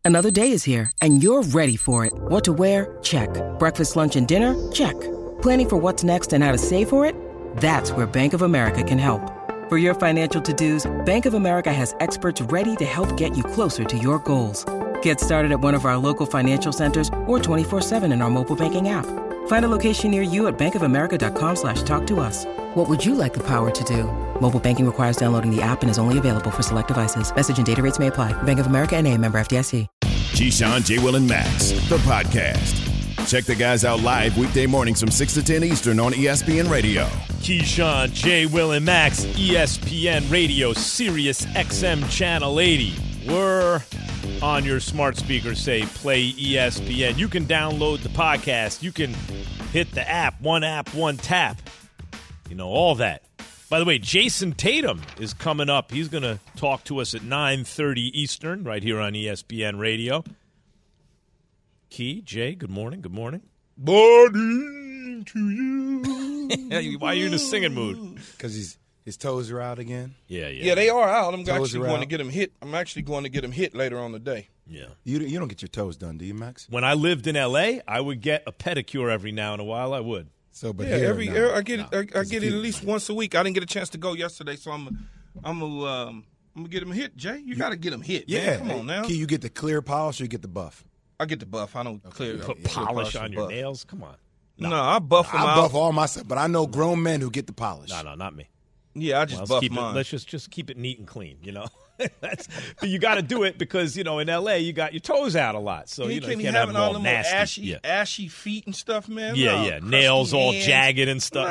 Another day is here, and you're ready for it. What to wear? Check. Breakfast, lunch, and dinner? Check. Planning for what's next and how to save for it? That's where Bank of America can help. For your financial to-dos, Bank of America has experts ready to help get you closer to your goals. Get started at one of our local financial centers or 24/7 in our mobile banking app. Find a location near you at bankofamerica.com/talktous. What would you like the power to do? Mobile banking requires downloading the app and is only available for select devices. Message and data rates may apply. Bank of America N.A., member FDIC. Keyshawn, J. Will, and Max, the podcast. Check the guys out live weekday mornings from 6 to 10 Eastern on ESPN Radio. Keyshawn, J. Will, and Max, ESPN Radio, Sirius XM Channel 80. We're on your smart speaker, say play ESPN. You can download the podcast. You can hit the app, one tap. You know, all that. By the way, Jason Tatum is coming up. He's going to talk to us at 9:30 Eastern right here on ESPN Radio. Key, Jay, good morning. Good morning. Morning to you. Why are you in a singing mood? Because his toes are out again. Yeah, they are out. I'm actually going to get him hit. I'm actually going to get him hit later on today. Yeah. You don't get your toes done, do you, Max? When I lived in L.A., I would get a pedicure every now and a while. I would. So, but yeah, here, I get it at least once a week. I didn't get a chance to go yesterday, so I'm gonna get him hit. Jay, you got to get him hit. Yeah, man. Come on now. Key, you get the clear polish or you get the buff? I get the buff. I don't clear. Put polish on your nails. Come on. No, I buff them out. I buff all myself, but I know grown men who get the polish. No, not me. Yeah, I just buff mine. Let's just keep it neat and clean, you know. But you got to do it because, you know, in L.A. you got your toes out a lot, so you can't have them all nasty. Ashy feet and stuff, man. Yeah, nails all jagged and stuff.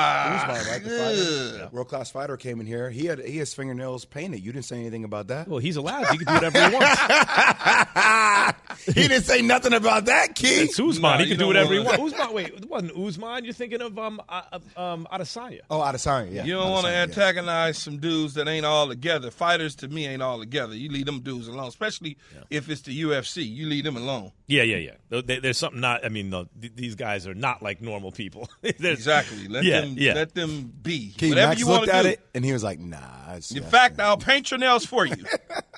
World Class Fighter came in here. He had his fingernails painted. You didn't say anything about that. Well, he's allowed. He can do whatever he wants. He didn't say nothing about that, Key. It's Usman. He can do whatever he wants. Usman, wait, it wasn't Usman. You're thinking of Adesanya. Oh, Adesanya, yeah. You don't want to antagonize some dudes that ain't all together. Fighters, to me, ain't all together. You leave them dudes alone, especially if it's the UFC. You leave them alone. Yeah. There's something not. I mean, these guys are not like normal people. Exactly. Let them be. Key, whatever Max you want looked to at do. it, and he was like, "Nah." In fact, I'll paint your nails for you.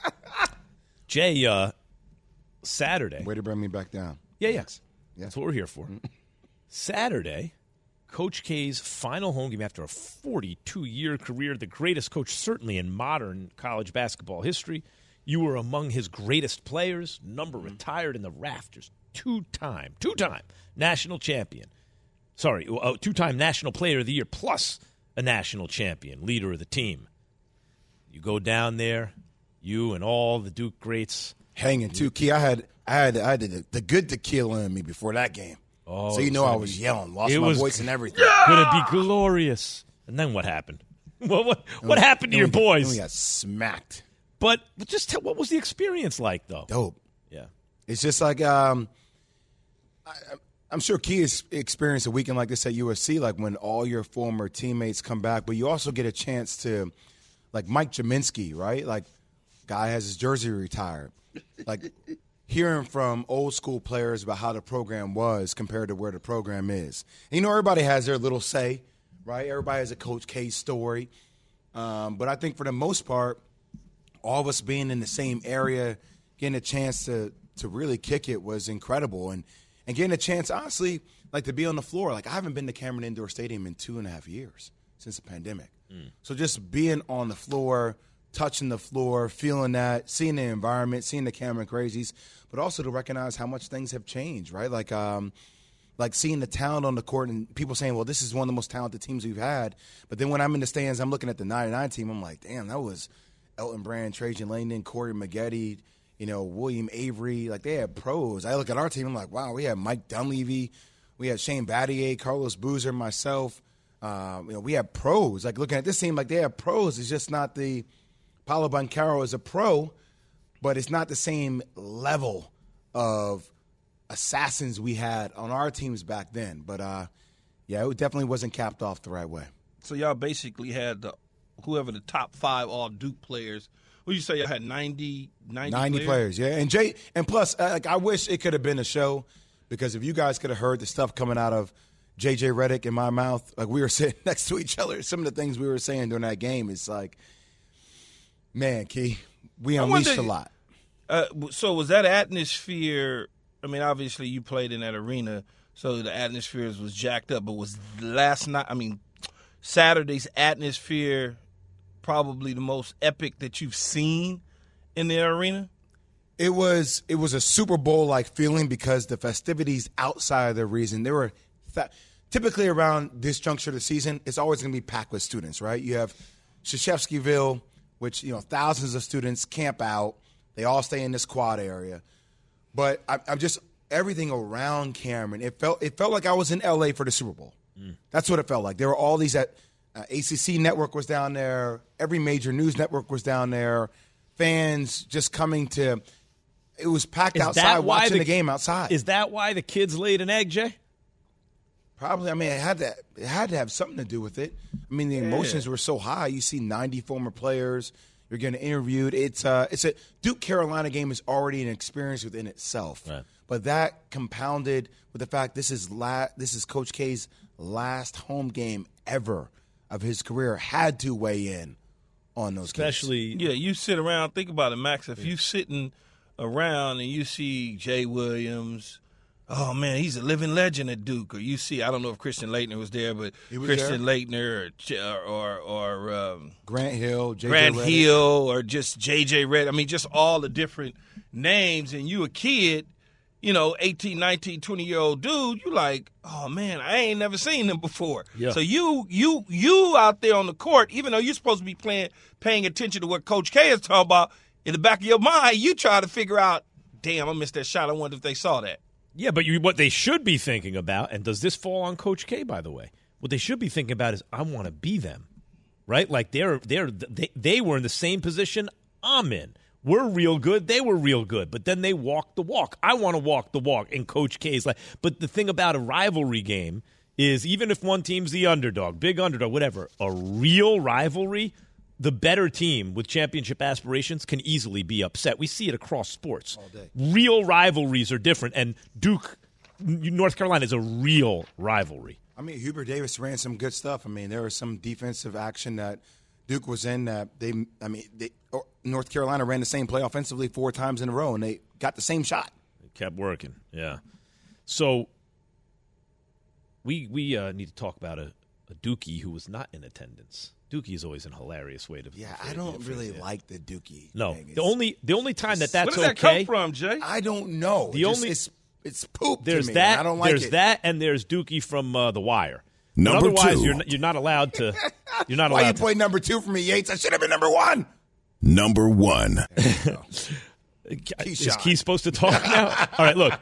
Jay, Saturday. Way to bring me back down. Yeah. That's what we're here for. Saturday, Coach K's final home game after a 42-year career, the greatest coach certainly in modern college basketball history. You were among his greatest players, number retired in the rafters, two-time national champion. Sorry, two-time National Player of the Year plus a national champion, leader of the team. You go down there, you and all the Duke greats. Hanging, too. Key, I had the good tequila in me before that game. Oh, so you know I was yelling, lost my voice and everything. Going to be glorious. And then what happened? What happened to your boys? We got smacked. But just what was the experience like, though? Dope. Yeah. It's just like I'm sure Key has experienced a weekend like this at USC, like when all your former teammates come back, but you also get a chance to, like Mike Jaminski, right? Like, guy has his jersey retired. Like, hearing from old school players about how the program was compared to where the program is. And, you know, everybody has their little say, right? Everybody has a Coach K story. But I think for the most part, all of us being in the same area, getting a chance to really kick it was incredible. And getting a chance, honestly, like to be on the floor. Like, I haven't been to Cameron Indoor Stadium in 2.5 years since the pandemic. So just being on the floor, touching the floor, feeling that, seeing the environment, seeing the Cameron Crazies, but also to recognize how much things have changed, right? Like seeing the talent on the court and people saying, well, this is one of the most talented teams we've had. But then when I'm in the stands, I'm looking at the 99 team, I'm like, damn, that was Elton Brand, Trajan Langdon, Corey Maggette, you know, William Avery. Like, they had pros. I look at our team, I'm like, wow, we had Mike Dunleavy, we had Shane Battier, Carlos Boozer, myself. We had pros. Like, looking at this team, like, they have pros. It's just not the – Paolo Banchero is a pro, but it's not the same level of assassins we had on our teams back then. But, it definitely wasn't capped off the right way. So y'all basically had whoever the top 5 all Duke players. What you say? Y'all had 90 players, yeah. And plus, I wish it could have been a show, because if you guys could have heard the stuff coming out of J.J. Redick in my mouth, like we were sitting next to each other, some of the things we were saying during that game, it's like, man, Key, we unleashed a lot. So was that atmosphere? I mean, obviously you played in that arena, so the atmosphere was jacked up. But was Saturday's atmosphere probably the most epic that you've seen in the arena? It was a Super Bowl-like feeling because the festivities outside of the reason, they were typically around this juncture of the season, it's always going to be packed with students, right? You have Krzyzewskiville, which, thousands of students camp out. They all stay in this quad area. But I'm just everything around Cameron. It felt like I was in L.A. for the Super Bowl. That's what it felt like. There were all these ACC network was down there. Every major news network was down there. Fans just coming to – it was packed outside watching the game outside. Is that why the kids laid an egg, Jay? Probably. I mean, it had to have something to do with it. I mean, the emotions were so high. You see 90 former players. You're getting interviewed. It's a Duke-Carolina game is already an experience within itself. Right. But that compounded with the fact this is Coach K's last home game ever of his career, had to weigh in on those Especially, kids. Yeah, you sit around, think about it, Max. If you sitting around and you see Jay Williams, oh man, he's a living legend at Duke. Or you see, I don't know if Christian Laettner was there, but Christian Laettner or Grant Hill, or just J.J. Redick. I mean, just all the different names. And you a kid, 18, 19, 20-year-old dude, you like, oh man, I ain't never seen them before. Yeah. So you out there on the court, even though you're supposed to be paying attention to what Coach K is talking about, in the back of your mind, you try to figure out, damn, I missed that shot. I wonder if they saw that. Yeah, but what they should be thinking about, and does this fall on Coach K, by the way? What they should be thinking about is, I want to be them, right? Like they were in the same position I'm in. We're real good. They were real good. But then they walked the walk. I want to walk the walk. And Coach K's like, but the thing about a rivalry game is even if one team's the underdog, big underdog, whatever, a real rivalry, the better team with championship aspirations can easily be upset. We see it across sports. All day. Real rivalries are different, and Duke, North Carolina is a real rivalry. I mean, Hubert Davis ran some good stuff. I mean, there was some defensive action that Duke was in that North Carolina ran the same play offensively 4 times in a row, and they got the same shot. It kept working, yeah. So we need to talk about a Dookie who was not in attendance. Dookie is always a hilarious way to. Yeah, I don't really like the Dookie. No, thing. the only time that's okay. Where does that come from, Jay? I don't know. It's poop. There's to me. that. I don't like there's it. that, and there's Dookie from The Wire. Number otherwise, 2. you're not allowed to. You're not Why allowed. you play number 2 for me, Yates? I should have been number 1. Number 1. Is Keith supposed to talk now? All right, look.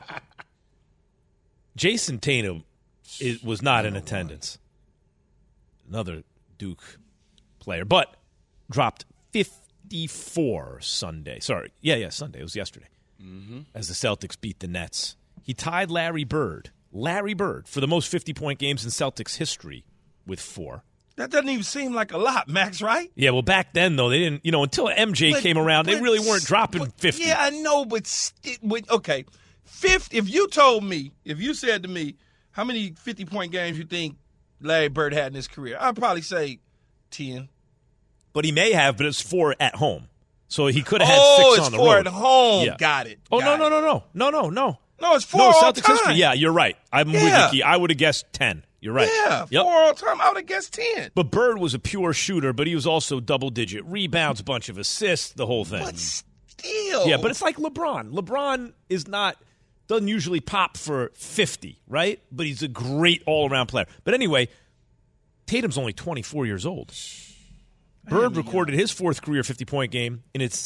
Jason Tatum was not in attendance. Another Duke player, but dropped 54 Sunday. Sorry. Yeah, Sunday. It was yesterday. As the Celtics beat the Nets. He tied Larry Bird for the most 50-point games in Celtics history with 4. That doesn't even seem like a lot, Max, right? Yeah, well, back then, though, they didn't, until MJ came around, they really weren't dropping 50. Yeah, I know, but okay. 50, if you said to me, how many 50-point games you think Larry Bird had in his career, I'd probably say 10. But he may have, but it's 4 at home. So he could have had 6 on the road. Oh, it's 4 at home. Yeah. Got it. Oh, Got no. No, it's 4 all Celtics time. history. Yeah, you're right. I'm with you, Key. I would have guessed 10. You're right. Yeah, 4 all time. I would have guessed 10. But Bird was a pure shooter, but he was also double-digit rebounds, bunch of assists, the whole thing. But still. Yeah, but it's like LeBron. LeBron doesn't usually pop for 50, right? But he's a great all-around player. But anyway, Tatum's only 24 years old. Bird recorded his 4th career 50-point game in its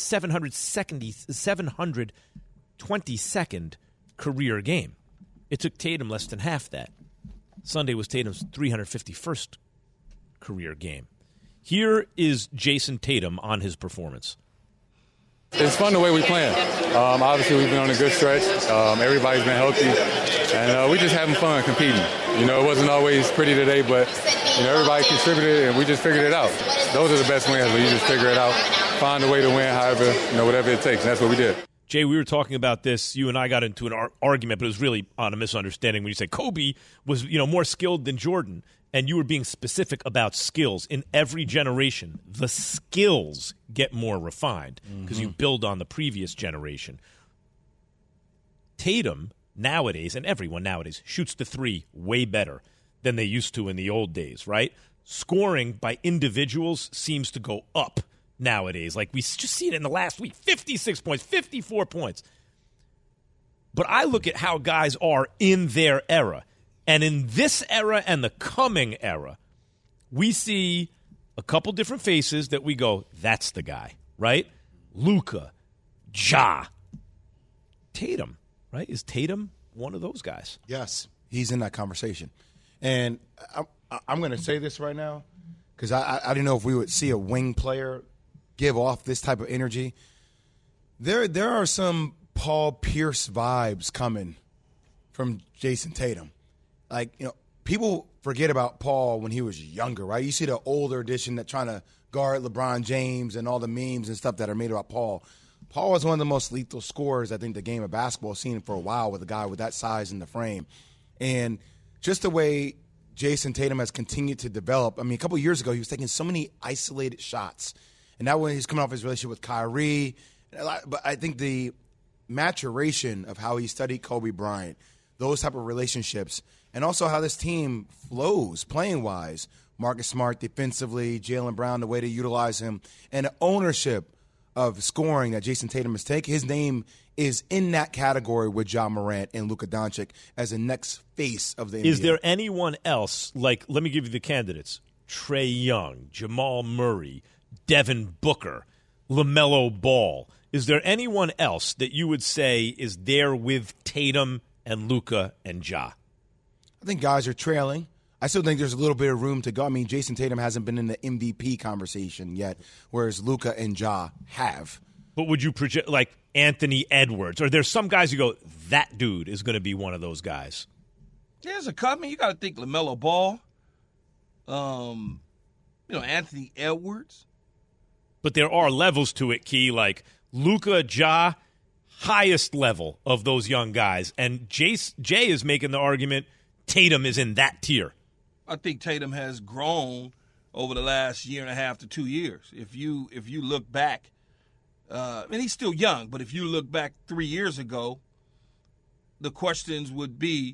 722nd career game. It took Tatum less than half that. Sunday was Tatum's 351st career game. Here is Jason Tatum on his performance. It's fun the way we playing. Obviously, we've been on a good stretch. Everybody's been healthy, and we're just having fun competing. It wasn't always pretty today, but everybody contributed, and we just figured it out. Those are the best wins, when you just figure it out, find a way to win, however, whatever it takes. And that's what we did. Jay, we were talking about this. You and I got into an argument, but it was really on a misunderstanding when you said Kobe was, more skilled than Jordan, and you were being specific about skills. In every generation, the skills get more refined because you build on the previous generation. Tatum nowadays, and everyone nowadays, shoots the three way better than they used to in the old days, right? Scoring by individuals seems to go up nowadays. Like, we just see it in the last week. 56 points, 54 points. But I look at how guys are in their era. And in this era and the coming era, we see a couple different faces that we go, that's the guy, right? Luka, Ja, Tatum, right? Is Tatum one of those guys? Yes, he's in that conversation. And I'm going to say this right now because I didn't know if we would see a wing player give off this type of energy. There are some Paul Pierce vibes coming from Jason Tatum. Like, people forget about Paul when he was younger, right? You see the older edition that trying to guard LeBron James and all the memes and stuff that are made about Paul. Paul was one of the most lethal scorers I think the game of basketball has seen for a while with a guy with that size in the frame. And just the way Jason Tatum has continued to develop. I mean, a couple of years ago, he was taking so many isolated shots. And that when he's coming off his relationship with Kyrie. But I think the maturation of how he studied Kobe Bryant, those type of relationships, and also how this team flows playing-wise. Marcus Smart defensively, Jaylen Brown, the way to utilize him, and the ownership of scoring that Jason Tatum has taken. His name is in that category with Ja Morant and Luka Doncic as the next face of the NBA. Is there anyone else, like, let me give you the candidates, Trae Young, Jamal Murray, Devin Booker, LaMelo Ball. Is there anyone else that you would say is there with Tatum and Luka and Ja? I think guys are trailing. I still think there's a little bit of room to go. I mean, Jason Tatum hasn't been in the MVP conversation yet, whereas Luka and Ja have. But would you project, like, Anthony Edwards? Or there's some guys who go, that dude is going to be one of those guys? There's a couple. You got to think LaMelo Ball, Anthony Edwards. But there are levels to it, Key, like Luka, Ja, highest level of those young guys. And Jay is making the argument Tatum is in that tier. I think Tatum has grown over the last year and a half to 2 years. If you look back, and he's still young, but if you look back 3 years ago, the questions would be,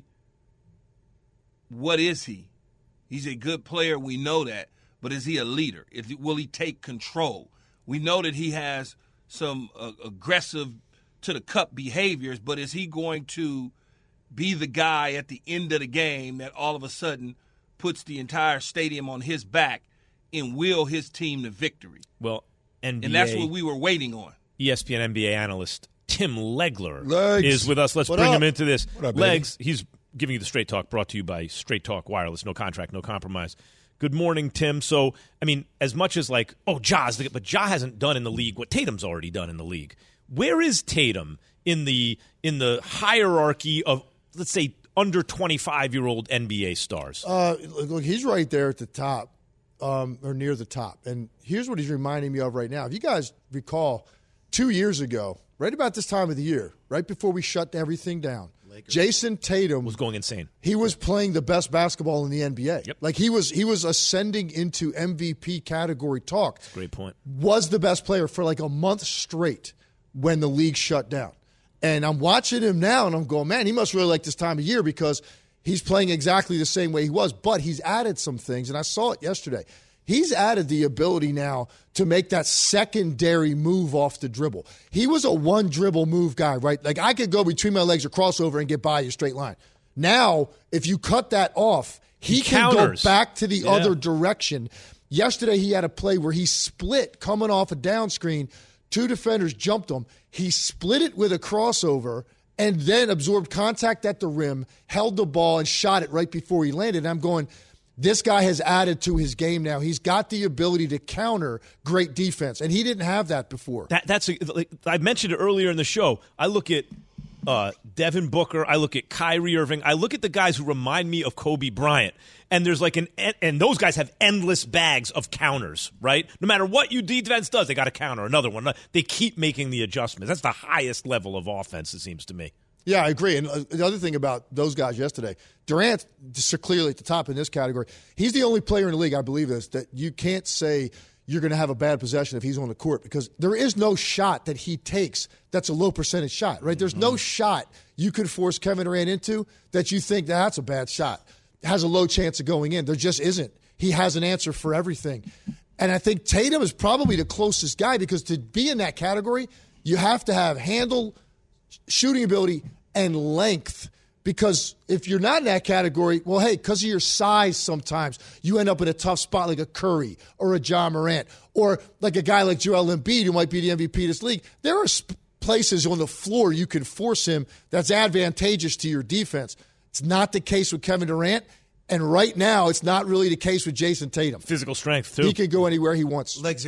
what is he? He's a good player, we know that, but is he a leader? Will he take control? We know that he has some aggressive to the cup behaviors, but is he going to be the guy at the end of the game that all of a sudden puts the entire stadium on his back and will his team to victory? Well, NBA, and that's what we were waiting on. ESPN NBA analyst Tim Legler Legs. is with us. Let's What bring up? him into this. What up, Legs, he's giving you the Straight Talk, brought to you by Straight Talk Wireless. No contract, no compromise. Good morning, Tim. So, I mean, as much as like, Ja's, but Ja hasn't done in the league what Tatum's already done in the league. Where is Tatum in the hierarchy of, let's say, under 25-year-old NBA stars? Look, he's right there at the top, or near the top. And here's what he's reminding me of right now. If you guys recall, 2 years ago, right about this time of the year, right before we shut everything down, Jason Tatum was going insane. He was playing the best basketball in the NBA. Yep. Like he was ascending into MVP category talk. Great point. Was the best player for like a month straight when the league shut down. And I'm watching him now, and I'm going, man, he must really like this time of year because he's playing exactly the same way he was. But he's added some things, and I saw it yesterday. He's added the ability now to make that secondary move off the dribble. He was a one-dribble move guy, right? Like I could go between my legs or crossover and get by you straight line. Now, if you cut that off, he can counters. go back to the other direction. Yesterday he had a play where he split coming off a down screen. Two defenders jumped him. He split it with a crossover and then absorbed contact at the rim, held the ball, and shot it right before he landed. And I'm going, this guy has added to his game now. He's got the ability to counter great defense, and he didn't have that before. I mentioned it earlier in the show. I look at Devin Booker. I look at Kyrie Irving. I look at the guys who remind me of Kobe Bryant. And there's and those guys have endless bags of counters, right? No matter what you defense does, they got a counter, another one. They keep making the adjustments. That's the highest level of offense, it seems to me. Yeah, I agree. And the other thing about those guys yesterday, Durant just clearly at the top in this category. He's the only player in the league, I believe this, that you can't say you're going to have a bad possession if he's on the court, because there is no shot that he takes that's a low percentage shot, right? There's no shot you could force Kevin Durant into that you think that's a bad shot, has a low chance of going in. There just isn't. He has an answer for everything. And I think Tatum is probably the closest guy, because to be in that category, you have to have handle, shooting ability, and length. Because if you're not in that category, well, hey, because of your size sometimes, you end up in a tough spot like a Curry or a John Morant or like a guy like Joel Embiid, who might be the MVP of this league. There are places on the floor you can force him that's advantageous to your defense. It's not the case with Kevin Durant, and right now it's not really the case with Jason Tatum. Physical strength, too. He can go anywhere he wants. Like,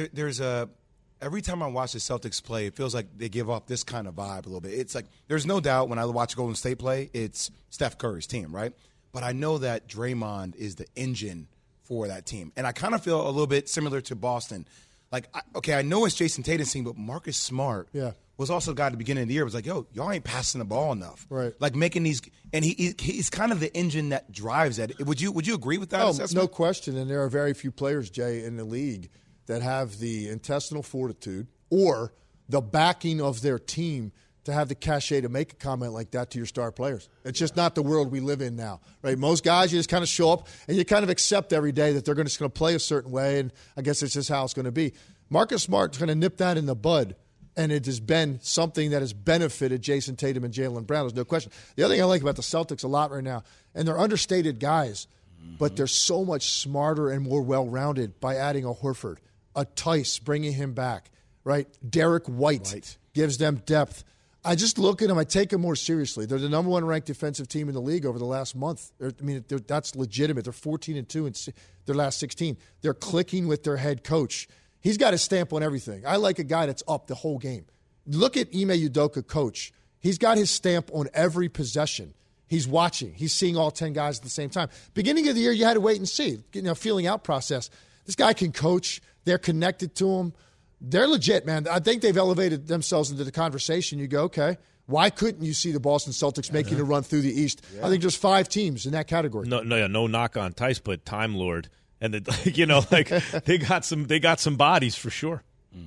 every time I watch the Celtics play, it feels like they give off this kind of vibe a little bit. It's like there's no doubt when I watch Golden State play, it's Steph Curry's team, right? But I know that Draymond is the engine for that team. And I kind of feel a little bit similar to Boston. Like, I know it's Jason Tatum's team, but Marcus Smart was also the guy at the beginning of the year was like, yo, y'all ain't passing the ball enough. Right. Like making these – and he's kind of the engine that drives that. Would you agree with that assessment? No question. And there are very few players, Jay, in the league that have the intestinal fortitude or the backing of their team to have the cachet to make a comment like that to your star players. It's just not the world we live in now, right? Most guys, you just kind of show up and you kind of accept every day that they're just going to play a certain way, and I guess it's just how it's going to be. Marcus Smart's going to nip that in the bud, and it has been something that has benefited Jason Tatum and Jaylen Brown. There's no question. The other thing I like about the Celtics a lot right now, and they're understated guys, but they're so much smarter and more well-rounded by adding a Horford, a Tice, bringing him back, right? Derek White gives them depth. I just look at them. I take them more seriously. They're the number one ranked defensive team in the league over the last month. That's legitimate. They're 14-2 in their last 16. They're clicking with their head coach. He's got a stamp on everything. I like a guy that's up the whole game. Look at Ime Udoka, coach. He's got his stamp on every possession. He's watching. He's seeing all 10 guys at the same time. Beginning of the year, you had to wait and see. Feeling out process. This guy can coach. They're connected to him. They're legit, man. I think they've elevated themselves into the conversation. You go, okay, why couldn't you see the Boston Celtics making a run through the East? Yeah. I think there's 5 teams in that category. No knock on Tice, but Time Lord, and they got some bodies for sure.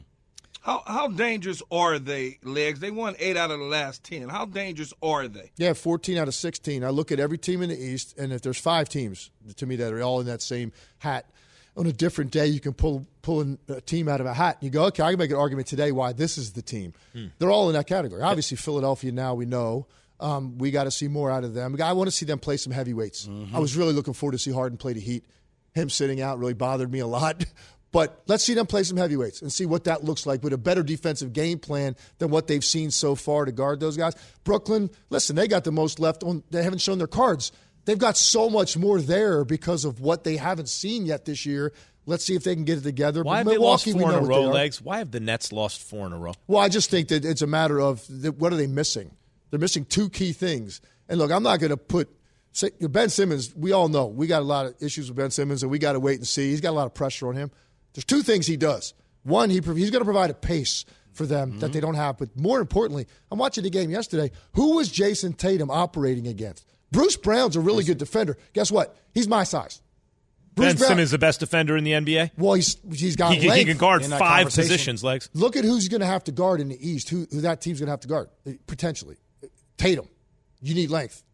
How dangerous are they, Legs? They won 8 out of the last 10. How dangerous are they? Yeah, 14 out of 16. I look at every team in the East, and if there's 5 teams to me that are all in that same hat, on a different day, you can pull a team out of a hat. And you go, okay, I can make an argument today why this is the team. They're all in that category. Obviously, Philadelphia now we know. We got to see more out of them. I want to see them play some heavyweights. I was really looking forward to see Harden play the Heat. Him sitting out really bothered me a lot. But let's see them play some heavyweights and see what that looks like with a better defensive game plan than what they've seen so far to guard those guys. Brooklyn, listen, they got the most left on. They haven't shown their cards. They've got so much more there because of what they haven't seen yet this year. Let's see if they can get it together. Why have they lost 4 in a row, Legs? Why have the Nets lost 4 in a row? Well, I just think that it's a matter of what are they missing? They're missing 2 key things. And look, I'm not going to put Ben Simmons. We all know we got a lot of issues with Ben Simmons, and we got to wait and see. He's got a lot of pressure on him. There's 2 things he does. One, he's going to provide a pace for them that they don't have. But more importantly, I'm watching the game yesterday. Who was Jason Tatum operating against? Bruce Brown's a really good defender. Guess what? He's my size. Ben Simmons is the best defender in the NBA? Well, he's got length. He can guard 5 positions, Legs. Look at who's going to have to guard in the East, who that team's going to have to guard, potentially. Tatum. You need length.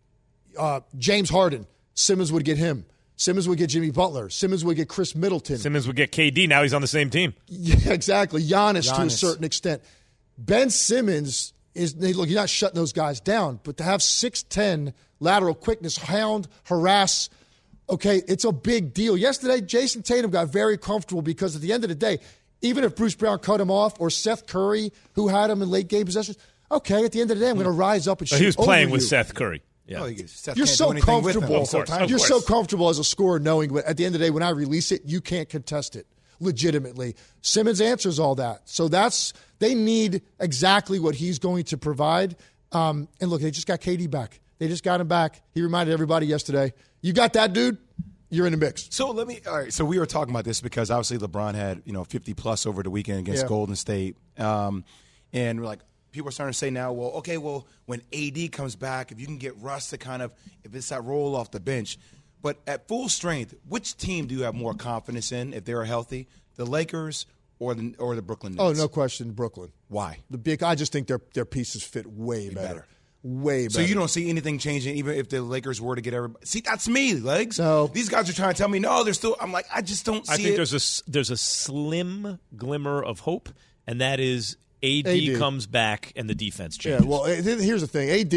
James Harden. Simmons would get him. Simmons would get Jimmy Butler. Simmons would get Chris Middleton. Simmons would get KD. Now he's on the same team. Yeah, exactly. Giannis to a certain extent. Ben Simmons look, you're not shutting those guys down, but to have 6'10", lateral quickness, hound, harass, okay, it's a big deal. Yesterday, Jason Tatum got very comfortable because at the end of the day, even if Bruce Brown cut him off or Seth Curry, who had him in late game possessions, okay, at the end of the day, I'm going to rise up and shoot over you. He was playing with Seth Curry. Yeah. You're so comfortable. You're so comfortable as a scorer knowing at the end of the day, when I release it, you can't contest it legitimately. Simmons answers all that. So they need exactly what he's going to provide. And look, they just got KD back. They just got him back. He reminded everybody yesterday, you got that dude, you're in the mix. So all right, so we were talking about this because obviously LeBron had, 50-plus over the weekend against Golden State. And we're like, people are starting to say now, when AD comes back, if you can get Russ to if it's that roll off the bench. But at full strength, which team do you have more confidence in if they're healthy? The Lakers or the Brooklyn Nets? Oh, no question, Brooklyn. Why? I just think their pieces fit way better. Way better. So you don't see anything changing even if the Lakers were to get everybody? See, that's me, Legs. No. These guys are trying to tell me, no, they're still – I'm like, I just don't see it. I think there's a slim glimmer of hope, and that is AD comes back and the defense changes. Yeah, well, here's the thing. AD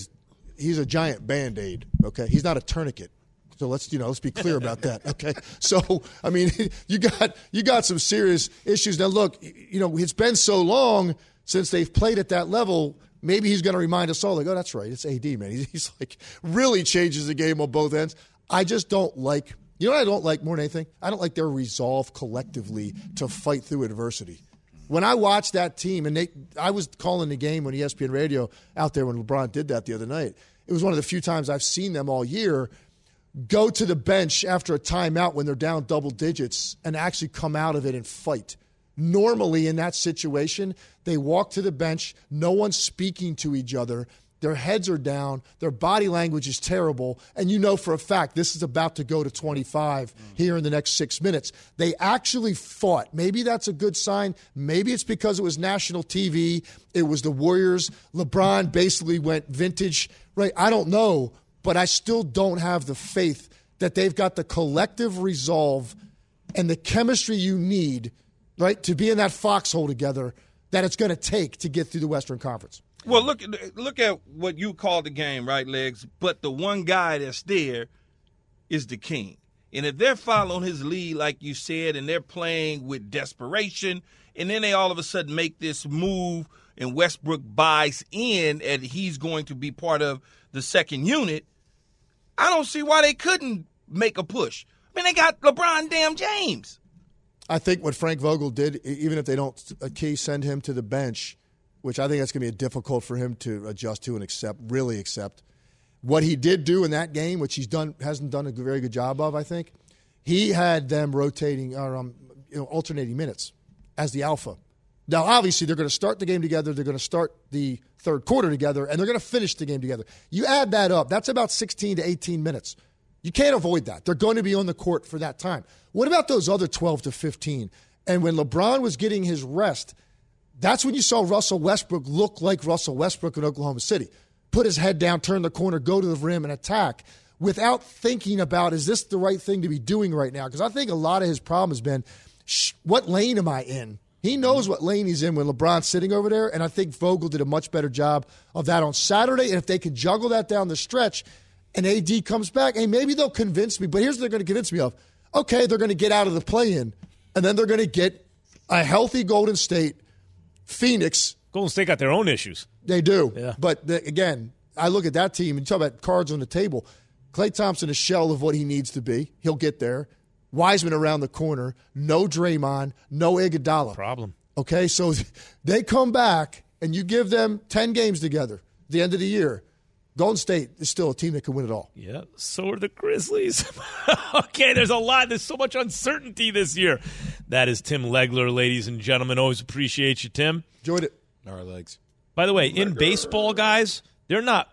he's a giant Band-Aid, okay? He's not a tourniquet. So let's be clear about that, okay? So, I mean, you got some serious issues. Now, look, it's been so long since they've played at that level. Maybe he's going to remind us all, like, oh, that's right, it's AD, man. He's like really changes the game on both ends. I just don't like – what I don't like more than anything? I don't like their resolve collectively to fight through adversity. When I watched that team, and I was calling the game on ESPN Radio out there when LeBron did that the other night. It was one of the few times I've seen them all year go to the bench after a timeout when they're down double digits and actually come out of it and fight. Normally in that situation, they walk to the bench, no one's speaking to each other, their heads are down, their body language is terrible, and you know for a fact this is about to go to 25 here in the next 6 minutes. They actually fought. Maybe that's a good sign. Maybe it's because it was national TV. It was the Warriors. LeBron basically went vintage, right? I don't know, but I still don't have the faith that they've got the collective resolve and the chemistry you need, right, to be in that foxhole together that it's going to take to get through the Western Conference. Well, look at what you call the game, right, Legs? But the one guy that's there is the king. And if they're following his lead, like you said, and they're playing with desperation, and then they all of a sudden make this move and Westbrook buys in and he's going to be part of the second unit, I don't see why they couldn't make a push. I mean, they got LeBron damn James. I think what Frank Vogel did, even if they don't send him to the bench, which I think that's going to be difficult for him to adjust to and really accept. What he did do in that game, which hasn't done a very good job of, I think, he had them rotating or alternating minutes as the alpha. Now, obviously, they're going to start the game together. They're going to start the third quarter together, and they're going to finish the game together. You add that up, that's about 16 to 18 minutes. You can't avoid that. They're going to be on the court for that time. What about those other 12 to 15? And when LeBron was getting his rest, that's when you saw Russell Westbrook look like Russell Westbrook in Oklahoma City. Put his head down, turn the corner, go to the rim, and attack without thinking about, is this the right thing to be doing right now? Because I think a lot of his problem has been, what lane am I in? He knows what lane he's in when LeBron's sitting over there, and I think Vogel did a much better job of that on Saturday. And if they can juggle that down the stretch and AD comes back, hey, maybe they'll convince me. But here's what they're going to convince me of. Okay, they're going to get out of the play-in, and then they're going to get a healthy Golden State, Phoenix. Golden State got their own issues. They do. Yeah. But, again, I look at that team, and you talk about cards on the table. Klay Thompson is a shell of what he needs to be. He'll get there. Wiseman around the corner. No Draymond. No Iguodala. Problem. Okay, so they come back, and you give them 10 games together at the end of the year. Golden State is still a team that can win it all. Yeah, so are the Grizzlies. Okay, there's so much uncertainty this year. That is Tim Legler, ladies and gentlemen. Always appreciate you, Tim. Enjoyed it. All right, Legs. By the way, in baseball, guys, they're not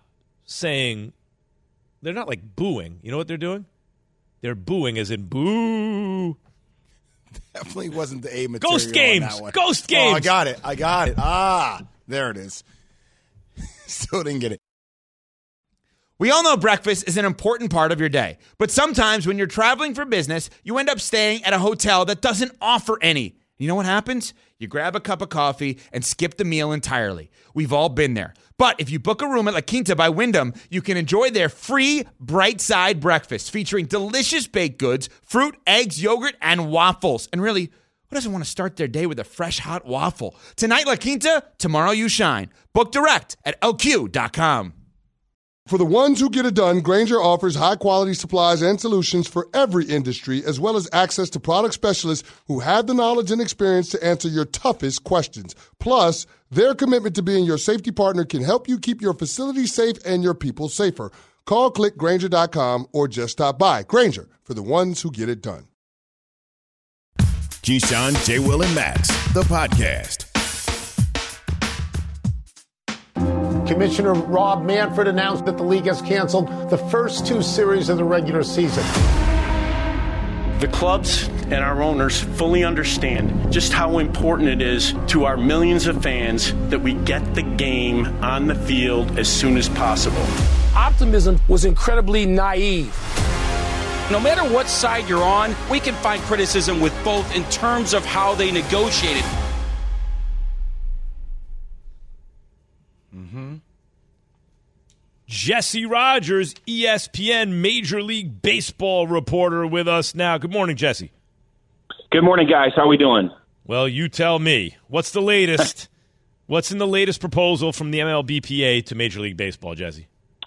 like booing. You know what they're doing? They're booing as in boo. Definitely wasn't the A material. Ghost games. On that one. Ghost games. Oh, I got it. There it is. Still didn't get it. We all know breakfast is an important part of your day, but sometimes when you're traveling for business, you end up staying at a hotel that doesn't offer any. You know what happens? You grab a cup of coffee and skip the meal entirely. We've all been there. But if you book a room at La Quinta by Wyndham, you can enjoy their free Bright Side breakfast featuring delicious baked goods, fruit, eggs, yogurt, and waffles. And really, who doesn't want to start their day with a fresh, hot waffle? Tonight, La Quinta, tomorrow you shine. Book direct at LQ.com. For the ones who get it done, Grainger offers high-quality supplies and solutions for every industry, as well as access to product specialists who have the knowledge and experience to answer your toughest questions. Plus, their commitment to being your safety partner can help you keep your facility safe and your people safer. Call, click Grainger.com, or just stop by. Grainger, for the ones who get it done. Keyshawn, J. Will, and Max, the podcast. Commissioner Rob Manfred announced that the league has canceled the first 2 series of the regular season. The clubs and our owners fully understand just how important it is to our millions of fans that we get the game on the field as soon as possible. Optimism was incredibly naive. No matter what side you're on, we can find criticism with both in terms of how they negotiated. Jesse Rogers, ESPN Major League Baseball reporter with us now. Good morning, Jesse. Good morning, guys. How are we doing? Well, you tell me. What's the latest? What's in the latest proposal from the MLBPA to Major League Baseball, Jesse?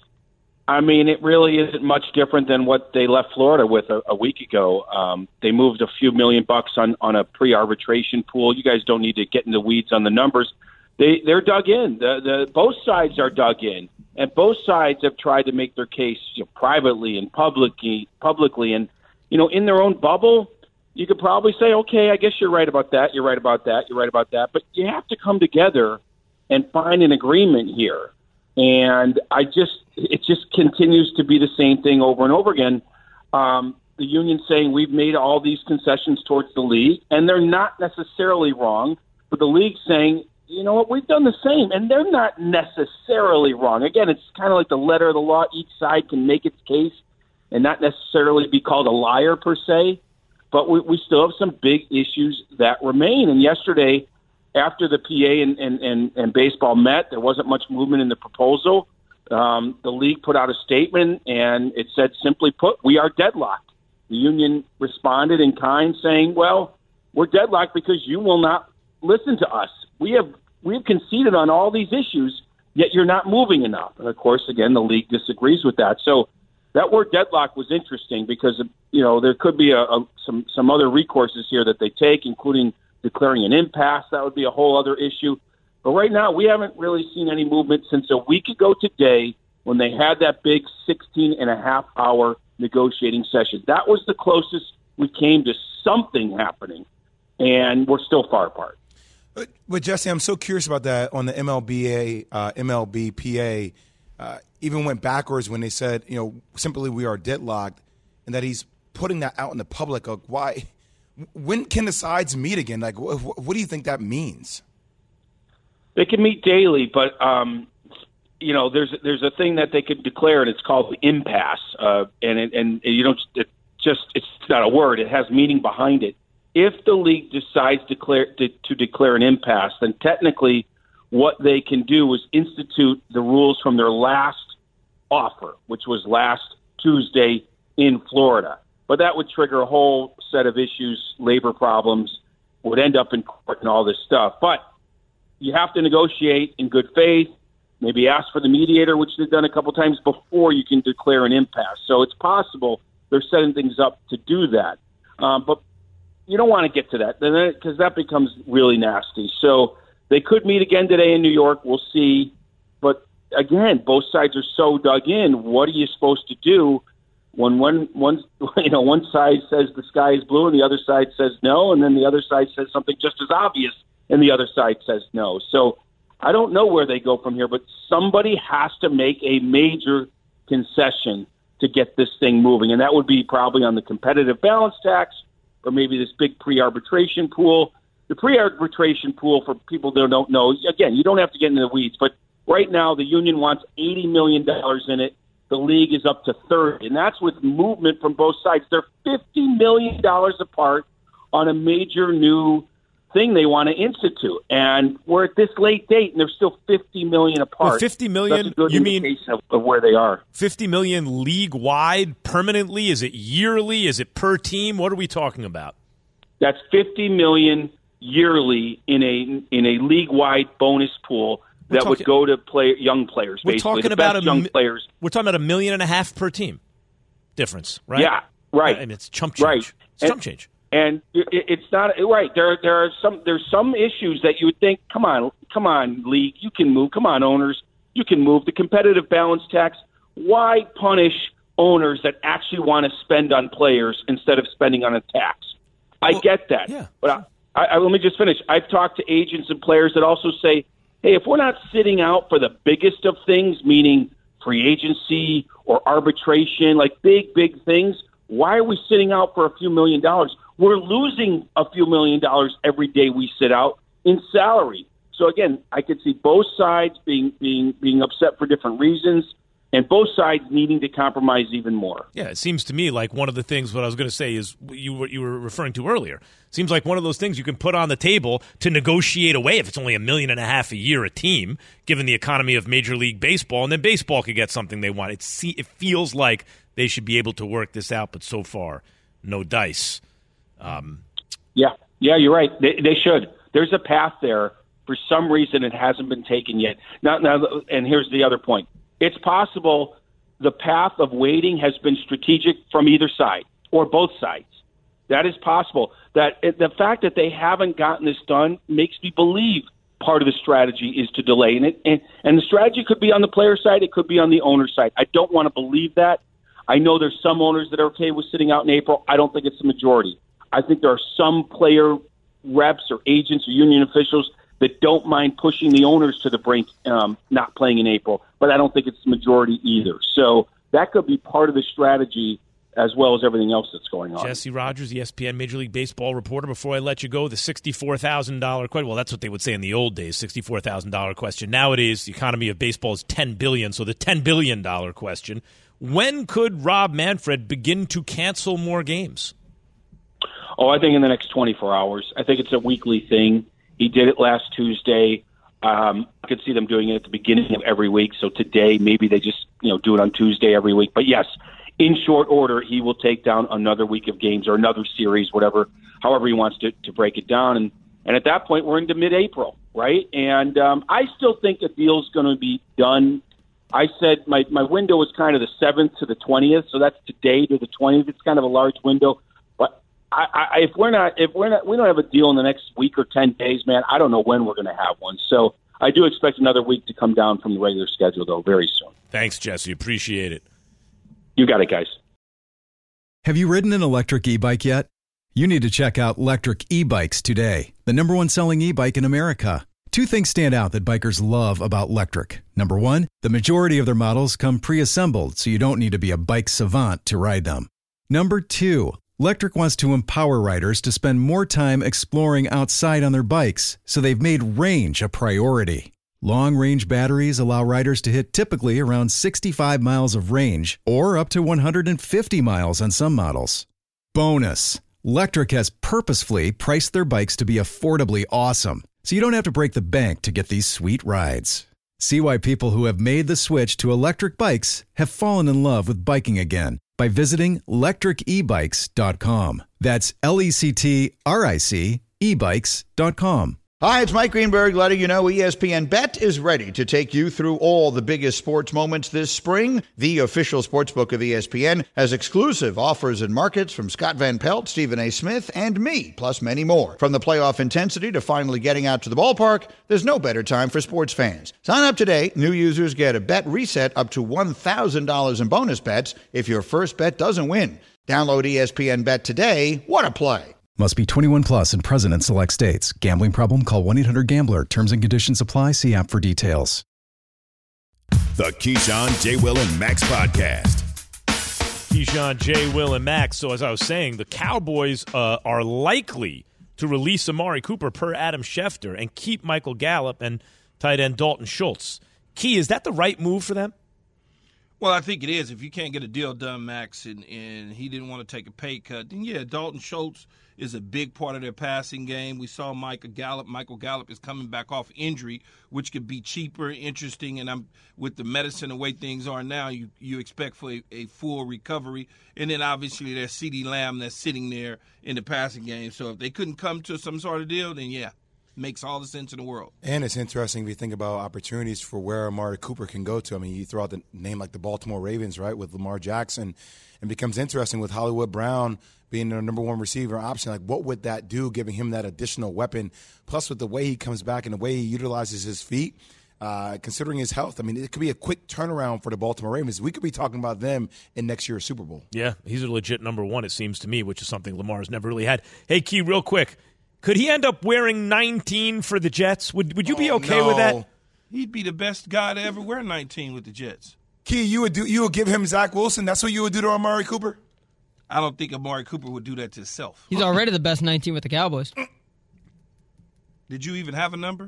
I mean, it really isn't much different than what they left Florida with a week ago. They moved a few $1 million on a pre-arbitration pool. You guys don't need to get in the weeds on the numbers. They're dug in. Both sides are dug in. And both sides have tried to make their case privately and publicly. And, in their own bubble, you could probably say, okay, I guess you're right about that. You're right about that. You're right about that. But you have to come together and find an agreement here. And it just continues to be the same thing over and over again. The union saying we've made all these concessions towards the league, and they're not necessarily wrong. But the league saying, you know what, we've done the same, and they're not necessarily wrong. Again, it's kind of like the letter of the law. Each side can make its case and not necessarily be called a liar per se, but we still have some big issues that remain. And yesterday, after the PA and baseball met, there wasn't much movement in the proposal. The league put out a statement, and it said, simply put, we are deadlocked. The union responded in kind, saying, well, we're deadlocked because you will not listen to us. We've conceded on all these issues, yet you're not moving enough. And, of course, again, the league disagrees with that. So that word deadlock was interesting because, there could be some other recourses here that they take, including declaring an impasse. That would be a whole other issue. But right now, we haven't really seen any movement since a week ago today when they had that big 16-and-a-half-hour negotiating session. That was the closest we came to something happening, and we're still far apart. But Jesse, I'm so curious about that on the MLBPA. Even went backwards when they said, simply we are deadlocked, and that he's putting that out in the public. Like, why? When can the sides meet again? Like, what do you think that means? They can meet daily, but there's a thing that they could declare, and it's called the impasse. And you don't it's not a word; it has meaning behind it. If the league decides to declare an impasse, then technically what they can do is institute the rules from their last offer, which was last Tuesday in Florida. But that would trigger a whole set of issues, labor problems, would end up in court and all this stuff. But you have to negotiate in good faith, maybe ask for the mediator, which they've done a couple times before you can declare an impasse. So it's possible they're setting things up to do that. But you don't want to get to that because that becomes really nasty. So they could meet again today in New York. We'll see. But again, both sides are so dug in. What are you supposed to do when one side says the sky is blue and the other side says no, and then the other side says something just as obvious and the other side says no? So I don't know where they go from here, but somebody has to make a major concession to get this thing moving, and that would be probably on the competitive balance tax or maybe this big pre-arbitration pool. The pre-arbitration pool, for people that don't know, again, you don't have to get into the weeds, but right now the union wants $80 million in it. The league is up to $30, and that's with movement from both sides. They're $50 million apart on a major new thing they want to institute, and we're at this late date, and they're still $50 million apart. Well, $50 million, that's a good you mean indication of where they are. $50 million league-wide permanently? Is it yearly? Is it per team? What are we talking about? That's $50 million yearly in a league-wide bonus pool that would go to young players. We're basically, talking about young players. We're talking about $1.5 million per team difference, right? Yeah, right. I mean, it's chump change. Right. It's chump change. And it's not right. There's some issues that you would think, come on, league, you can move. Come on, owners, you can move. The competitive balance tax. Why punish owners that actually want to spend on players instead of spending on a tax? I get that, but let me just finish. I've talked to agents and players that also say, hey, if we're not sitting out for the biggest of things, meaning free agency or arbitration, like big things, why are we sitting out for a few $1 million? We're losing a few $1 million every day we sit out in salary. So again, I could see both sides being upset for different reasons, and both sides needing to compromise even more. Yeah, it seems to me like one of the things, what I was going to say is you were referring to earlier. Seems like one of those things you can put on the table to negotiate away if it's only $1.5 million a year a team, given the economy of Major League Baseball, and then baseball could get something they want. It feels like they should be able to work this out, but so far, no dice. Yeah, you're right. They should. There's a path there. For some reason, it hasn't been taken yet. Now, and here's the other point. It's possible the path of waiting has been strategic from either side or both sides. That is possible. That the fact that they haven't gotten this done makes me believe part of the strategy is to delay. And the strategy could be on the player side. It could be on the owner side. I don't want to believe that. I know there's some owners that are okay with sitting out in April. I don't think it's the majority. I think there are some player reps or agents or union officials that don't mind pushing the owners to the brink, not playing in April. But I don't think it's the majority either. So that could be part of the strategy as well as everything else that's going on. Jesse Rogers, ESPN Major League Baseball reporter. Before I let you go, the $64,000 question. Well, that's what they would say in the old days, $64,000 question. Nowadays, the economy of baseball is $10 billion, so the $10 billion question. When could Rob Manfred begin to cancel more games? Oh, I think in the next 24 hours. I think it's a weekly thing. He did it last Tuesday. I could see them doing it at the beginning of every week. So today, maybe they just do it on Tuesday every week. But yes, in short order, he will take down another week of games or another series, however he wants to break it down. And at that point, we're into mid-April, right? And I still think a deal's going to be done. I said my window is kind of the 7th to the 20th, so that's today to the 20th. It's kind of a large window. But if we don't have a deal in the next week or 10 days, man, I don't know when we're going to have one. So I do expect another week to come down from the regular schedule, though, very soon. Thanks, Jesse. Appreciate it. You got it, guys. Have you ridden an electric e-bike yet? You need to check out Lectric E-Bikes today, the #1 selling e-bike in America. Two things stand out that bikers love about Lectric. Number one, the majority of their models come pre-assembled, so you don't need to be a bike savant to ride them. Number two, Lectric wants to empower riders to spend more time exploring outside on their bikes, so they've made range a priority. Long-range batteries allow riders to hit typically around 65 miles of range, or up to 150 miles on some models. Bonus, Lectric has purposefully priced their bikes to be affordably awesome, so you don't have to break the bank to get these sweet rides. See why people who have made the switch to electric bikes have fallen in love with biking again by visiting lectricebikes.com. That's LECTRIC ebikes.com. Hi, it's Mike Greenberg letting you know ESPN Bet is ready to take you through all the biggest sports moments this spring. The official sportsbook of ESPN has exclusive offers and markets from Scott Van Pelt, Stephen A. Smith, and me, plus many more. From the playoff intensity to finally getting out to the ballpark, there's no better time for sports fans. Sign up today. New users get a bet reset up to $1,000 in bonus bets if your first bet doesn't win. Download ESPN Bet today. What a play. Must be 21 plus and present in select states. Gambling problem? Call 1-800-GAMBLER. Terms and conditions apply. See app for details. The Keyshawn, J. Will, and Max podcast. Keyshawn, J. Will, and Max. So as I was saying, the Cowboys are likely to release Amari Cooper per Adam Schefter and keep Michael Gallup and tight end Dalton Schultz. Key, is that the right move for them? Well, I think it is. If you can't get a deal done, Max, and he didn't want to take a pay cut, then, yeah, Dalton Schultz is a big part of their passing game. We saw Michael Gallup. Michael Gallup is coming back off injury, which could be cheaper, interesting, and with the medicine the way things are now, you expect for a full recovery. And then, obviously, there's CeeDee Lamb that's sitting there in the passing game. So if they couldn't come to some sort of deal, then, yeah. makes all the sense in the world. And it's interesting if you think about opportunities for where Amari Cooper can go to. I mean, you throw out the name like the Baltimore Ravens, right, with Lamar Jackson. It becomes interesting with Hollywood Brown being their number one receiver option. Like, what would that do, giving him that additional weapon? Plus, with the way he comes back and the way he utilizes his feet, considering his health, I mean, it could be a quick turnaround for the Baltimore Ravens. We could be talking about them in next year's Super Bowl. Yeah, he's a legit number one, it seems to me, which is something Lamar's never really had. Hey, Key, real quick, could he end up wearing 19 for the Jets? Would you be okay with that? He'd be the best guy to ever wear 19 with the Jets. Key, you would give him Zach Wilson? That's what you would do to Amari Cooper? I don't think Amari Cooper would do that to himself. He's already the best 19 with the Cowboys. Did you even have a number?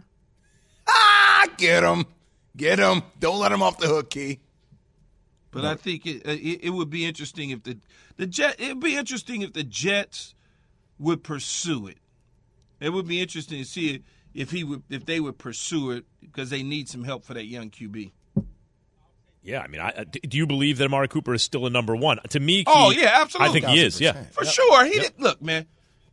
Get him. Get him. Don't let him off the hook, Key. But I think it would be interesting if the Jets would pursue it. It would be interesting to see if they would pursue it because they need some help for that young QB. Yeah, I mean, do you believe that Amari Cooper is still a number one? To me, Key, yeah, absolutely. I think he is, yeah. For sure. Look, man,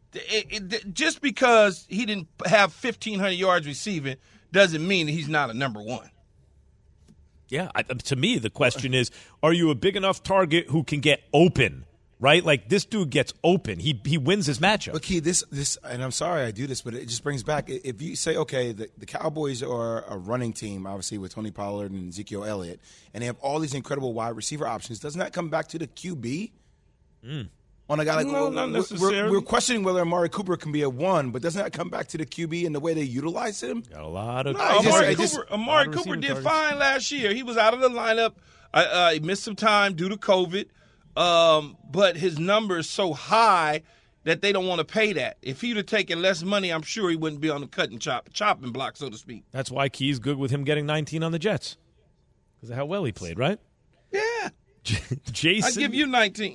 just because he didn't have 1,500 yards receiving doesn't mean that he's not a number one. Yeah, to me, the question is, are you a big enough target who can get open, right? Like, this dude gets open. He wins his matchup. But, Key, this, and I'm sorry I do this, but it just brings back, if you say, okay, the Cowboys are a running team, obviously, with Tony Pollard and Ezekiel Elliott, and they have all these incredible wide receiver options, doesn't that come back to the QB? On a guy like, no, not necessarily. We're questioning whether Amari Cooper can be a one, but doesn't that come back to the QB and the way they utilize him? Got a lot of Amari Cooper did fine last year. He was out of the lineup. He missed some time due to COVID, but his number is so high that they don't want to pay that. If he'd have taken less money, I'm sure he wouldn't be on the chopping block, so to speak. That's why Key's good with him getting 19 on the Jets because of how well he played, right? Yeah. Jason, I'd give you 19.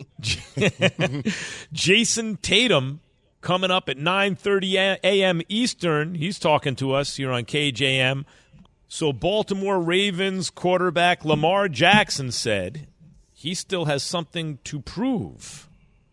Jason Tatum coming up at 9:30 a.m. Eastern. He's talking to us here on KJM. So Baltimore Ravens quarterback Lamar Jackson said he still has something to prove.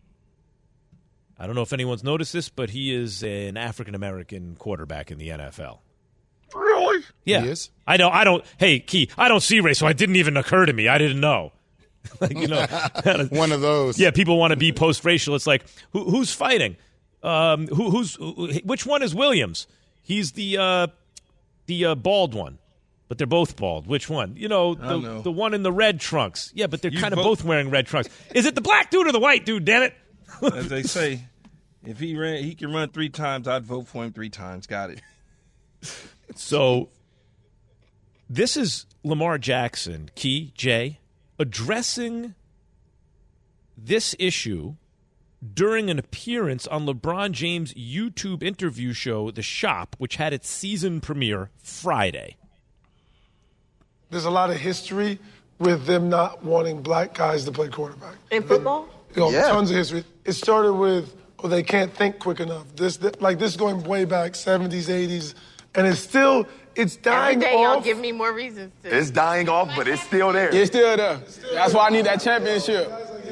I don't know if anyone's noticed this, but he is an African-American quarterback in the NFL. Really? Yeah. He is? I don't. Hey, Key, I don't see race, so it didn't even occur to me. I didn't know. Like, One of those. Yeah, people want to be post-racial. It's like, who's fighting? Which one is Williams? He's the bald one, but they're both bald. Which one? The one in the red trunks. Yeah, but they're kind of both wearing red trunks. Is it the black dude or the white dude? Damn it! As they say, if he can run 3 times, I'd vote for him 3 times. Got it. So this is Lamar Jackson, Key, Jay, addressing this issue during an appearance on LeBron James' YouTube interview show, The Shop, which had its season premiere Friday. There's a lot of history with them not wanting black guys to play quarterback. In football? Tons of history. It started with, they can't think quick enough. This is going way back, 70s, 80s, and it's dying Every day off. y'all give me more reasons to. It's dying off, but it's still there. It's still there. That's why I need that championship.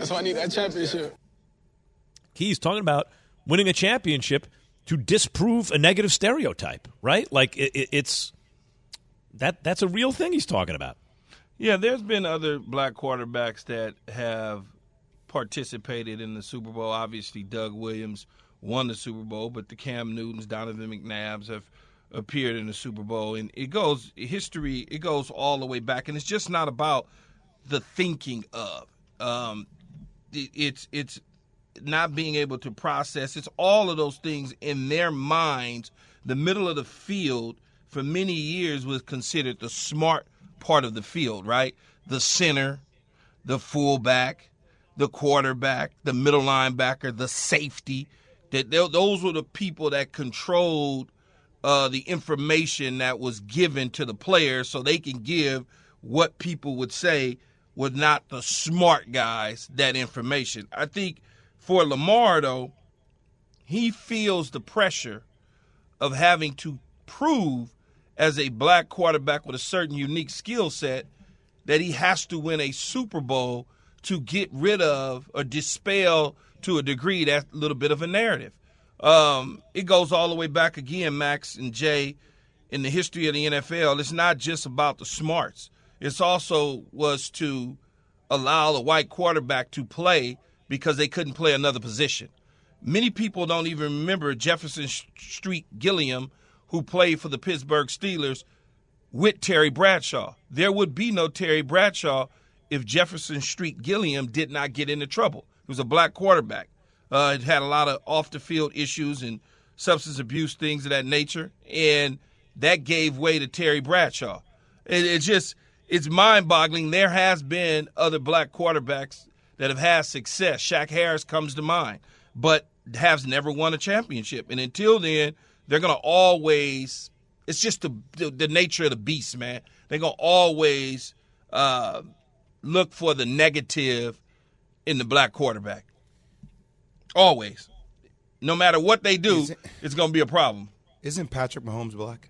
He's talking about winning a championship to disprove a negative stereotype, right? Like it's that's a real thing he's talking about. Yeah, there's been other black quarterbacks that have participated in the Super Bowl. Obviously, Doug Williams won the Super Bowl, but the Cam Newtons, Donovan McNabbs have appeared in the Super Bowl, and it goes all the way back, and it's just not about the thinking of. It's not being able to process. It's all of those things in their minds. The middle of the field for many years was considered the smart part of the field, right? The center, the fullback, the quarterback, the middle linebacker, the safety. Those were the people that controlled the information that was given to the players so they can give what people would say were not the smart guys that information. I think for Lamar, though, he feels the pressure of having to prove as a black quarterback with a certain unique skill set that he has to win a Super Bowl to get rid of or dispel to a degree that little bit of a narrative. It goes all the way back again, Max and Jay, in the history of the NFL. It's not just about the smarts. It's also was to allow the white quarterback to play because they couldn't play another position. Many people don't even remember Jefferson Street Gilliam, who played for the Pittsburgh Steelers with Terry Bradshaw. There would be no Terry Bradshaw if Jefferson Street Gilliam did not get into trouble. He was a black quarterback. It had a lot of off-the-field issues and substance abuse, things of that nature, and that gave way to Terry Bradshaw. It's mind-boggling. There has been other black quarterbacks that have had success. Shaq Harris comes to mind, but has never won a championship. And until then, they're going to always – it's just the nature of the beast, man. They're going to always look for the negative in the black quarterback. Always. No matter what they do, it's going to be a problem. Isn't Patrick Mahomes black?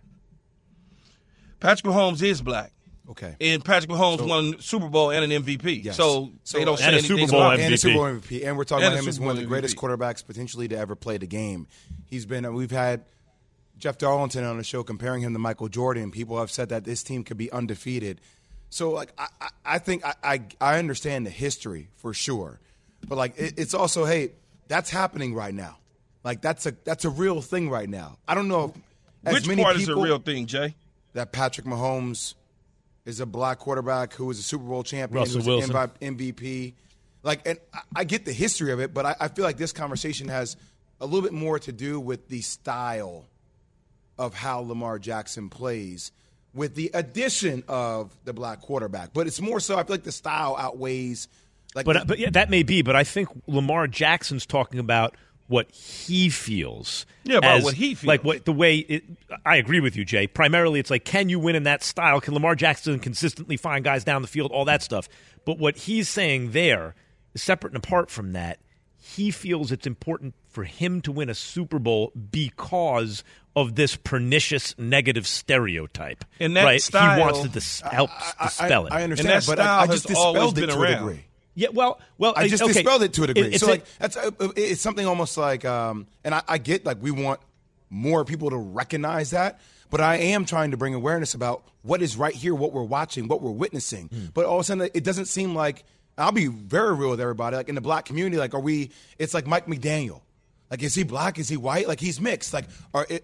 Patrick Mahomes is black. Okay. And Patrick Mahomes won Super Bowl and an MVP. Yes. So they don't say and a anything Super Bowl about MVP. And a Super Bowl MVP. And we're talking And about him a as Super one of the Bowl greatest MVP. quarterbacks potentially to ever play the game. We've had Jeff Darlington on the show comparing him to Michael Jordan. People have said that this team could be undefeated. So, like, I think I understand the history for sure. But, like, it's also, hey, that's happening right now. Like, that's a real thing right now. I don't know if Which many part people is a real thing, Jay? that Patrick Mahomes is a black quarterback who was a Super Bowl champion, Russell who was Wilson. an MVP. Like, and I get the history of it, but I feel like this conversation has a little bit more to do with the style of how Lamar Jackson plays with the addition of the black quarterback. But it's more so I feel like the style outweighs. Like, But yeah, that may be. But I think Lamar Jackson's talking about what he feels. Yeah, about what he feels. Like what the way I agree with you, Jay. Primarily, it's like, can you win in that style? Can Lamar Jackson consistently find guys down the field? All that stuff. But what he's saying there is separate and apart from that. He feels it's important for him to win a Super Bowl because of this pernicious negative stereotype. And that right? style, he wants to help dispel it. I understand, and that but style I just has always dispelled it been to a around. degree. Yeah, well, I just okay. dispelled it to a degree. It's So, like, it's something almost like, and I get, like, we want more people to recognize that, but I am trying to bring awareness about what is right here, what we're watching, what we're witnessing. But all of a sudden, it doesn't seem like, I'll be very real with everybody, like, in the black community, like, it's like Mike McDaniel. Like, is he black? Is he white? Like, he's mixed. Like,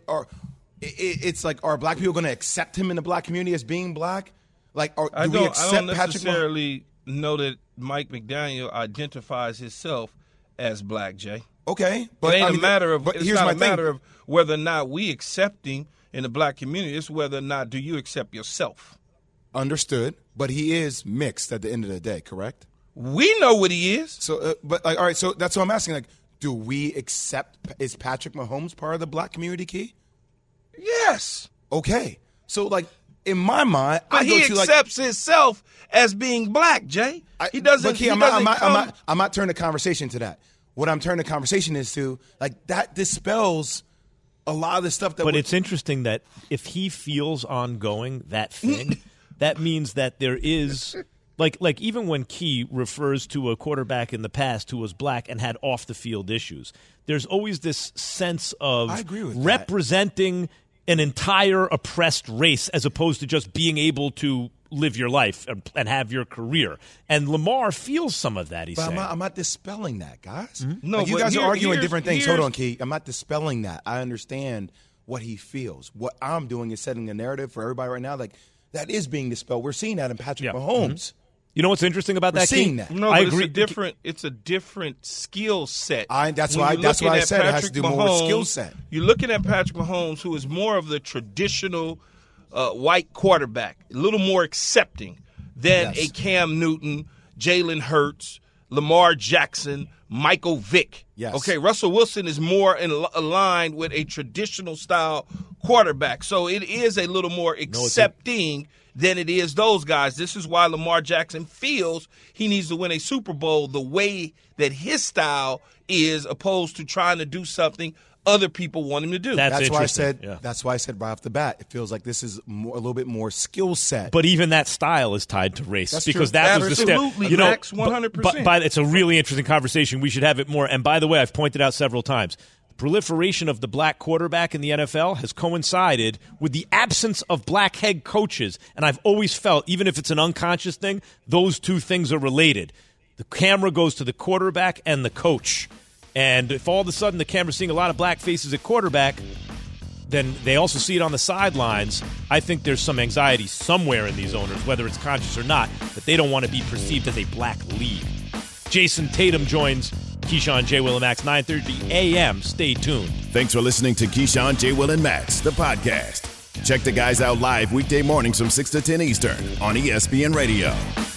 it's like, are black people going to accept him in the black community as being black? Like, I do we accept don't Patrick Mahomes? necessarily know that Mike McDaniel identifies himself as black, Jay. Okay, But it ain't a matter of. But It's here's not my a matter thing. of whether or not we accept him in the black community. It's whether or not do you accept yourself. Understood, but he is mixed at the end of the day, correct? We know what he is. So, but like, all right, so that's what I'm asking. Like, do we accept? Is Patrick Mahomes part of the black community, Key? Yes. Okay, so like in my mind, But I he go to like. accepts himself as being black, Jay. He doesn't. But Key, he I'm doesn't I'm not turning the conversation to that. What I'm turning the conversation is to like that dispels a lot of the stuff that. But it's interesting that if he feels ongoing that thing, that means that there is like even when Key refers to a quarterback in the past who was black and had off the field issues, there's always this sense of I agree with that. representing an entire oppressed race as opposed to just being able to live your life and have your career. And Lamar feels some of that, he's But saying. I'm not dispelling that, guys. No, Like, you but guys are arguing here's- different things. here's- Hold on, Key. I'm not dispelling that. I understand what he feels. What I'm doing is setting a narrative for everybody right now. Like, that is being dispelled. We're seeing that in Patrick Mahomes. You know what's interesting about We're that, seeing Key? that. No, I but agree. It's a different skill set. That's When why you're looking I at said it has Patrick to do more with Mahomes, skill set. You're looking at Patrick Mahomes, who is more of the traditional white quarterback, a little more accepting than Yes. a Cam Newton, Jalen Hurts, Lamar Jackson, Michael Vick. Yes. Okay, Russell Wilson is more aligned with a traditional style quarterback. So it is a little more accepting than it is those guys. This is why Lamar Jackson feels he needs to win a Super Bowl the way that his style is, opposed to trying to do something other people want him to do. That's why I said. That's why I said right off the bat. It feels like this is a little bit more skill set. But even that style is tied to race That's because true. that was the Absolutely, step. Max, 100%. But it's a really interesting conversation. We should have it more. And by the way, I've pointed out several times, proliferation of the black quarterback in the NFL has coincided with the absence of black head coaches. And I've always felt, even if it's an unconscious thing, those two things are related. The camera goes to the quarterback and the coach. And if all of a sudden the camera's seeing a lot of black faces at quarterback, then they also see it on the sidelines. I think there's some anxiety somewhere in these owners, whether it's conscious or not, that they don't want to be perceived as a black league. Jason Tatum joins Keyshawn, J. Will, and Max, 9:30 a.m. Stay tuned. Thanks for listening to Keyshawn, J. Will, and Max, the podcast. Check the guys out live weekday mornings from 6 to 10 Eastern on ESPN Radio.